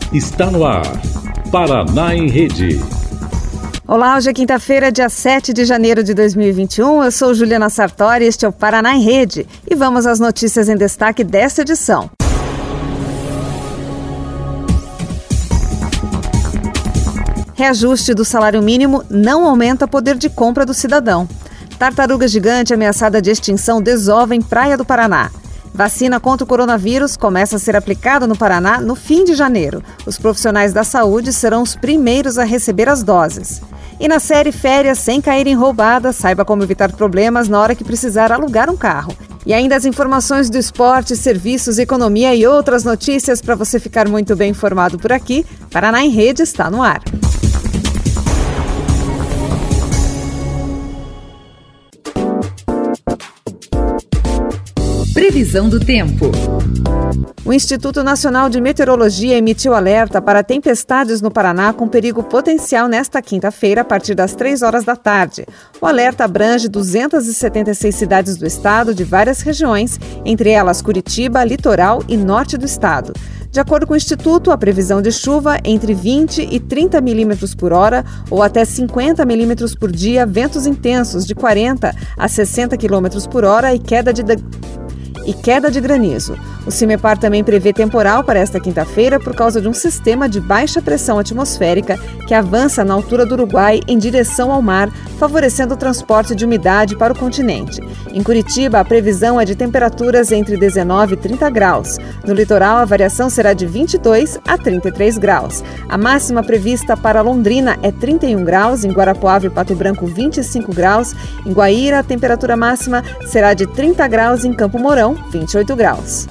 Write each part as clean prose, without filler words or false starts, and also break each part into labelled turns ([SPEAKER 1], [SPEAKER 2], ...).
[SPEAKER 1] Está no ar, Paraná em Rede.
[SPEAKER 2] Olá, hoje é quinta-feira, dia 7 de janeiro de 2021. Eu sou Juliana Sartori, este é o Paraná em Rede. E vamos às notícias em destaque desta edição. Reajuste do salário mínimo não aumenta poder de compra do cidadão. Tartaruga gigante ameaçada de extinção desova em Praia do Paraná. Vacina contra o coronavírus começa a ser aplicada no Paraná no fim de janeiro. Os profissionais da saúde serão os primeiros a receber as doses. E na série Férias sem cair em roubada, saiba como evitar problemas na hora que precisar alugar um carro. E ainda as informações do esporte, serviços, economia e outras notícias para você ficar muito bem informado por aqui. Paraná em Rede está no ar.
[SPEAKER 3] Previsão do tempo.
[SPEAKER 2] O Instituto Nacional de Meteorologia emitiu alerta para tempestades no Paraná com perigo potencial nesta quinta-feira, a partir das 3 horas da tarde. O alerta abrange 276 cidades do estado de várias regiões, entre elas Curitiba, litoral e norte do estado. De acordo com o Instituto, a previsão de chuva entre 20 e 30 milímetros por hora ou até 50 milímetros por dia, ventos intensos de 40 a 60 quilômetros por hora e queda de granizo. O CIMEPAR também prevê temporal para esta quinta-feira por causa de um sistema de baixa pressão atmosférica que avança na altura do Uruguai em direção ao mar, favorecendo o transporte de umidade para o continente. Em Curitiba, a previsão é de temperaturas entre 19 e 30 graus. No litoral, a variação será de 22 a 33 graus. A máxima prevista para Londrina é 31 graus, em Guarapuava e Pato Branco 25 graus. Em Guaíra, a temperatura máxima será de 30 graus, em Campo Mourão 28 graus.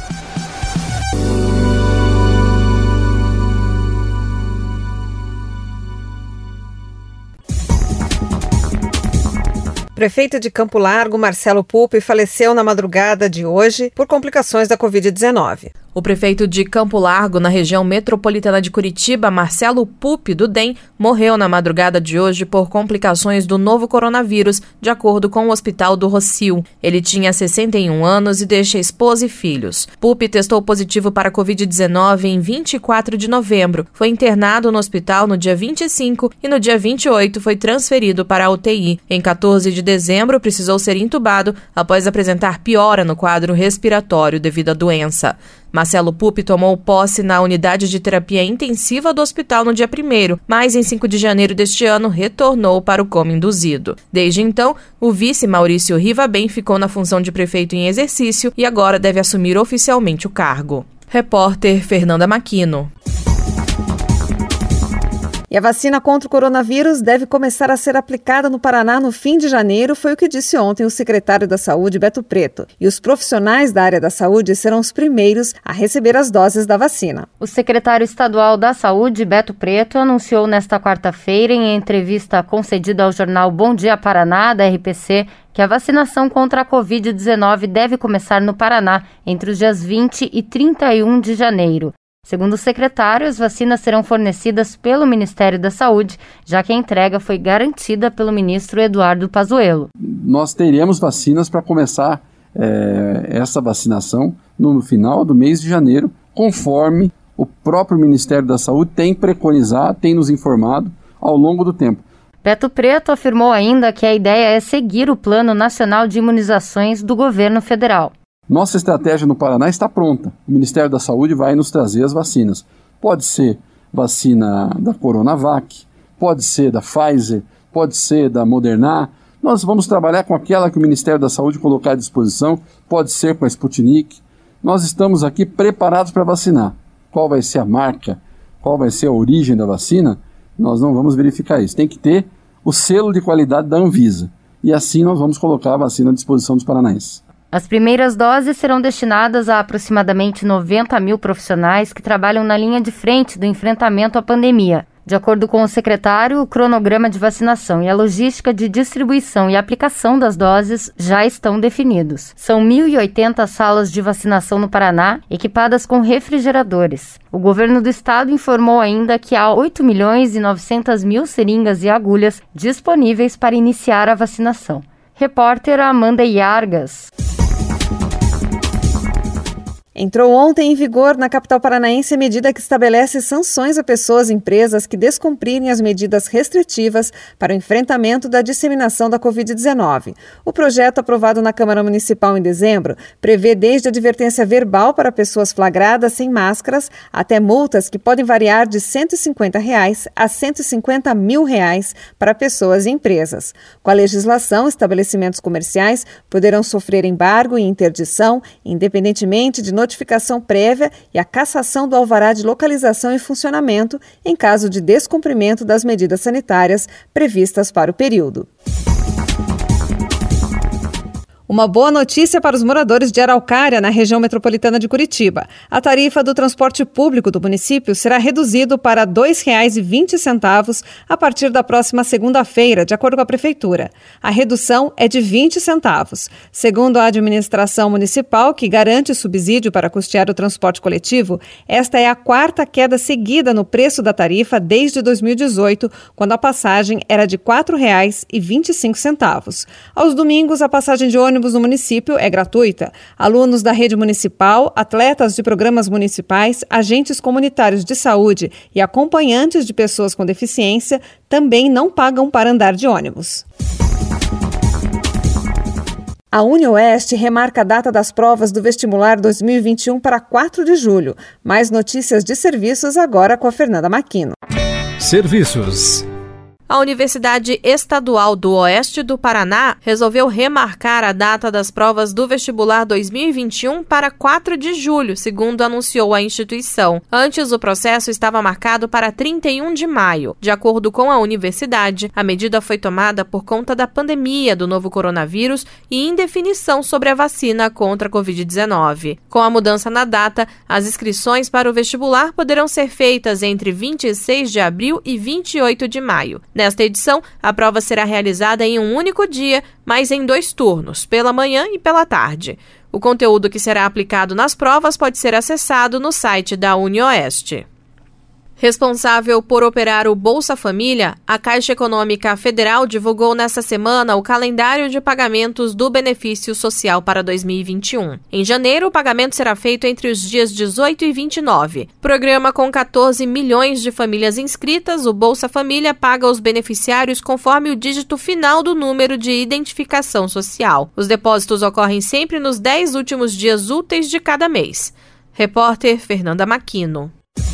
[SPEAKER 2] O prefeito de Campo Largo, Marcelo Pupi, faleceu na madrugada de hoje por complicações da Covid-19.
[SPEAKER 4] O prefeito de Campo Largo, na região metropolitana de Curitiba, Marcelo Pupi, do DEM, morreu na madrugada de hoje por complicações do novo coronavírus, de acordo com o Hospital do Rossio. Ele tinha 61 anos e deixa esposa e filhos. Pupi testou positivo para a Covid-19 em 24 de novembro. Foi internado no hospital no dia 25 e no dia 28 foi transferido para a UTI. Em 14 de dezembro, precisou ser entubado após apresentar piora no quadro respiratório devido à doença. Marcelo Pupi tomou posse na unidade de terapia intensiva do hospital no dia 1º, mas em 5 de janeiro deste ano retornou para o coma induzido. Desde então, o vice Maurício Rivabem ficou na função de prefeito em exercício e agora deve assumir oficialmente o cargo. Repórter Fernanda Maquino.
[SPEAKER 2] E a vacina contra o coronavírus deve começar a ser aplicada no Paraná no fim de janeiro, foi o que disse ontem o secretário da Saúde, Beto Preto. E os profissionais da área da saúde serão os primeiros a receber as doses da vacina.
[SPEAKER 5] O secretário estadual da Saúde, Beto Preto, anunciou nesta quarta-feira, em entrevista concedida ao jornal Bom Dia Paraná, da RPC, que a vacinação contra a Covid-19 deve começar no Paraná entre os dias 20 e 31 de janeiro. Segundo o secretário, as vacinas serão fornecidas pelo Ministério da Saúde, já que a entrega foi garantida pelo ministro Eduardo Pazuello.
[SPEAKER 6] Nós teremos vacinas para começar essa vacinação no final do mês de janeiro, conforme o próprio Ministério da Saúde tem preconizado, tem nos informado ao longo do tempo.
[SPEAKER 5] Beto Preto afirmou ainda que a ideia é seguir o Plano Nacional de Imunizações do governo federal.
[SPEAKER 6] Nossa estratégia no Paraná está pronta. O Ministério da Saúde vai nos trazer as vacinas. Pode ser vacina da Coronavac, pode ser da Pfizer, pode ser da Moderna. Nós vamos trabalhar com aquela que o Ministério da Saúde colocar à disposição, pode ser com a Sputnik. Nós estamos aqui preparados para vacinar. Qual vai ser a marca, qual vai ser a origem da vacina, nós não vamos verificar isso. Tem que ter o selo de qualidade da Anvisa. E assim nós vamos colocar a vacina à disposição dos paranaenses.
[SPEAKER 5] As primeiras doses serão destinadas a aproximadamente 90 mil profissionais que trabalham na linha de frente do enfrentamento à pandemia. De acordo com o secretário, o cronograma de vacinação e a logística de distribuição e aplicação das doses já estão definidos. São 1.080 salas de vacinação no Paraná, equipadas com refrigeradores. O governo do estado informou ainda que há 8.900.000 seringas e agulhas disponíveis para iniciar a vacinação. Repórter Amanda Iargas.
[SPEAKER 2] Entrou ontem em vigor na capital paranaense a medida que estabelece sanções a pessoas e empresas que descumprirem as medidas restritivas para o enfrentamento da disseminação da Covid-19. O projeto, aprovado na Câmara Municipal em dezembro, prevê desde advertência verbal para pessoas flagradas sem máscaras até multas que podem variar de R$ 150 a R$ 150 mil para pessoas e empresas. Com a legislação, estabelecimentos comerciais poderão sofrer embargo e interdição, independentemente de notificação prévia e a cassação do alvará de localização e funcionamento em caso de descumprimento das medidas sanitárias previstas para o período. Uma boa notícia para os moradores de Araucária, na região metropolitana de Curitiba. A tarifa do transporte público do município será reduzido para R$ 2,20 a partir da próxima segunda-feira, de acordo com a Prefeitura. A redução é de 20 centavos. Segundo a administração municipal, que garante subsídio para custear o transporte coletivo, esta é a quarta queda seguida no preço da tarifa desde 2018, quando a passagem era de R$ 4,25. Aos domingos, a passagem de ônibus no município é gratuita. Alunos da rede municipal, atletas de programas municipais, agentes comunitários de saúde e acompanhantes de pessoas com deficiência também não pagam para andar de ônibus. A UniOeste remarca a data das provas do vestibular 2021 para 4 de julho. Mais notícias de serviços agora com a Fernanda Maquino.
[SPEAKER 1] Serviços.
[SPEAKER 4] A Universidade Estadual do Oeste do Paraná resolveu remarcar a data das provas do vestibular 2021 para 4 de julho, segundo anunciou a instituição. Antes, o processo estava marcado para 31 de maio. De acordo com a universidade, a medida foi tomada por conta da pandemia do novo coronavírus e indefinição sobre a vacina contra a Covid-19. Com a mudança na data, as inscrições para o vestibular poderão ser feitas entre 26 de abril e 28 de maio. Nesta edição, a prova será realizada em um único dia, mas em 2 turnos, pela manhã e pela tarde. O conteúdo que será aplicado nas provas pode ser acessado no site da UniOeste. Responsável por operar o Bolsa Família, a Caixa Econômica Federal divulgou nesta semana o calendário de pagamentos do benefício social para 2021. Em janeiro, o pagamento será feito entre os dias 18 e 29. Programa com 14 milhões de famílias inscritas, o Bolsa Família paga aos beneficiários conforme o dígito final do número de identificação social. Os depósitos ocorrem sempre nos 10 últimos dias úteis de cada mês. Repórter Fernanda Maquino.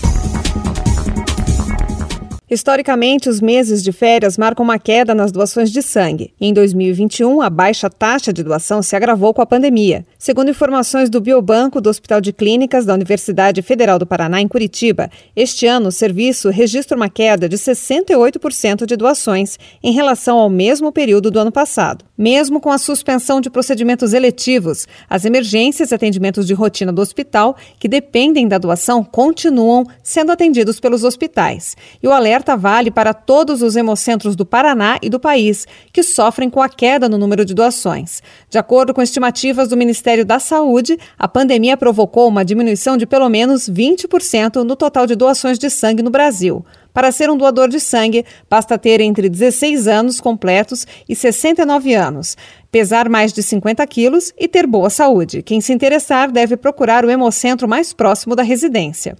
[SPEAKER 2] Historicamente, os meses de férias marcam uma queda nas doações de sangue. Em 2021, a baixa taxa de doação se agravou com a pandemia. Segundo informações do Biobanco do Hospital de Clínicas da Universidade Federal do Paraná, em Curitiba, este ano o serviço registra uma queda de 68% de doações em relação ao mesmo período do ano passado. Mesmo com a suspensão de procedimentos eletivos, as emergências e atendimentos de rotina do hospital, que dependem da doação, continuam sendo atendidos pelos hospitais. E o alerta vale para todos os hemocentros do Paraná e do país, que sofrem com a queda no número de doações. De acordo com estimativas do Ministério da Saúde, a pandemia provocou uma diminuição de pelo menos 20% no total de doações de sangue no Brasil. Para ser um doador de sangue, basta ter entre 16 anos completos e 69 anos, pesar mais de 50 quilos e ter boa saúde. Quem se interessar deve procurar o hemocentro mais próximo da residência.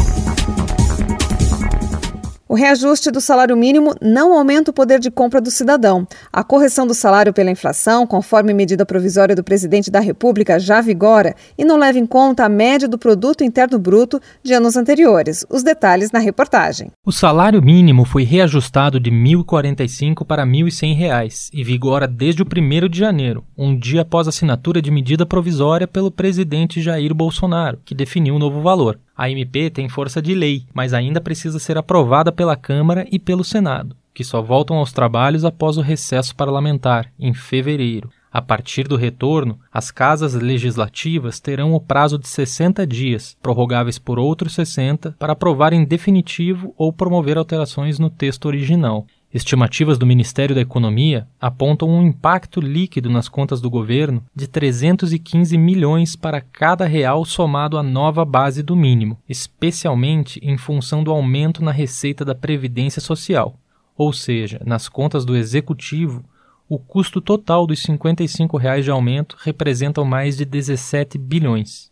[SPEAKER 2] O reajuste do salário mínimo não aumenta o poder de compra do cidadão. A correção do salário pela inflação, conforme medida provisória do presidente da República, já vigora e não leva em conta a média do Produto Interno Bruto de anos anteriores. Os detalhes na reportagem.
[SPEAKER 3] O salário mínimo foi reajustado de R$ 1.045 para R$ 1.100 e vigora desde o 1º de janeiro, um dia após a assinatura de medida provisória pelo presidente Jair Bolsonaro, que definiu um novo valor. A MP tem força de lei, mas ainda precisa ser aprovada pela Câmara e pelo Senado, que só voltam aos trabalhos após o recesso parlamentar, em fevereiro. A partir do retorno, as casas legislativas terão o prazo de 60 dias, prorrogáveis por outros 60, para aprovar em definitivo ou promover alterações no texto original. Estimativas do Ministério da Economia apontam um impacto líquido nas contas do governo de 315 milhões para cada real somado à nova base do mínimo, especialmente em função do aumento na receita da Previdência Social. Ou seja, nas contas do Executivo, o custo total dos R$ 55 de aumento representa mais de 17 bilhões.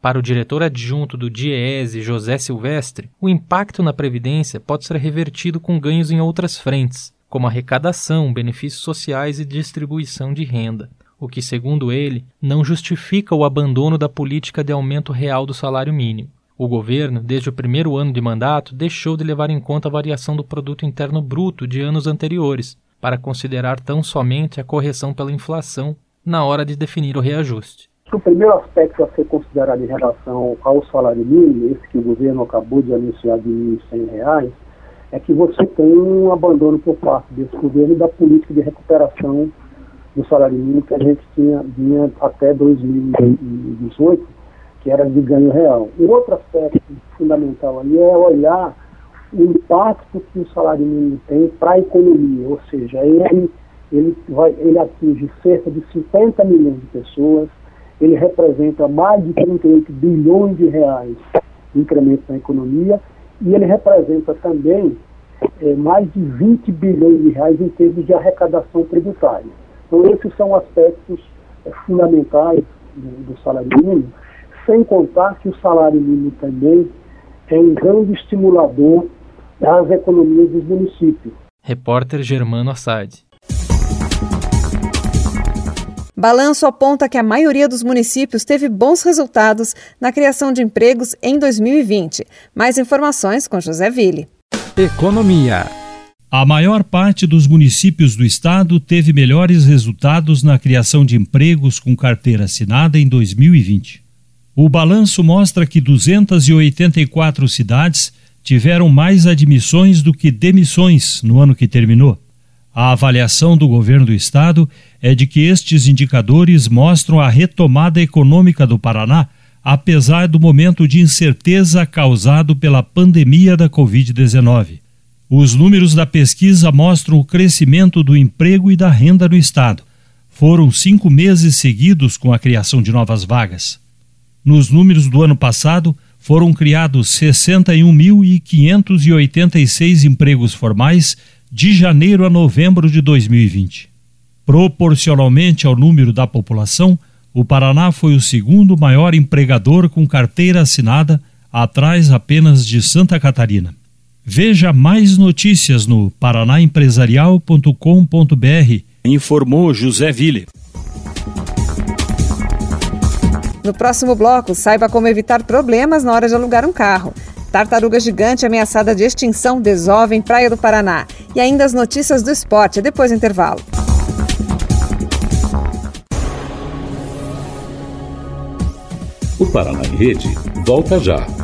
[SPEAKER 3] Para o diretor adjunto do DIEESE, José Silvestre, o impacto na Previdência pode ser revertido com ganhos em outras frentes, como arrecadação, benefícios sociais e distribuição de renda, o que, segundo ele, não justifica o abandono da política de aumento real do salário mínimo. O governo, desde o primeiro ano de mandato, deixou de levar em conta a variação do produto interno bruto de anos anteriores, para considerar tão somente a correção pela inflação na hora de definir o reajuste.
[SPEAKER 7] O primeiro aspecto a ser considerado em relação ao salário mínimo, esse que o governo acabou de anunciar de R$ 1.100, é que você tem um abandono por parte desse governo da política de recuperação do salário mínimo que a gente vinha até 2018, que era de ganho real. Um outro aspecto fundamental aí é olhar o impacto que o salário mínimo tem para a economia, ou seja, ele atinge cerca de 50 milhões de pessoas, ele representa mais de 38 bilhões de reais de incremento na economia e ele representa também mais de 20 bilhões de reais em termos de arrecadação tributária. Então, esses são aspectos fundamentais do salário mínimo, sem contar que o salário mínimo também é um grande estimulador das economias dos municípios.
[SPEAKER 3] Repórter Germano Assad.
[SPEAKER 2] Balanço aponta que a maioria dos municípios teve bons resultados na criação de empregos em 2020. Mais informações com José Ville.
[SPEAKER 1] Economia.
[SPEAKER 8] A maior parte dos municípios do estado teve melhores resultados na criação de empregos com carteira assinada em 2020. O balanço mostra que 284 cidades tiveram mais admissões do que demissões no ano que terminou. A avaliação do governo do estado é de que estes indicadores mostram a retomada econômica do Paraná, apesar do momento de incerteza causado pela pandemia da Covid-19. Os números da pesquisa mostram o crescimento do emprego e da renda no estado. Foram 5 meses seguidos com a criação de novas vagas. Nos números do ano passado, foram criados 61.586 empregos formais de janeiro a novembro de 2020. Proporcionalmente ao número da população, o Paraná foi o segundo maior empregador com carteira assinada, atrás apenas de Santa Catarina. Veja mais notícias no paranaempresarial.com.br, informou José Ville.
[SPEAKER 2] No próximo bloco, saiba como evitar problemas na hora de alugar um carro. Tartaruga gigante ameaçada de extinção desova em Praia do Paraná. E ainda as notícias do esporte, depois do intervalo.
[SPEAKER 9] O Paraná em Rede volta já.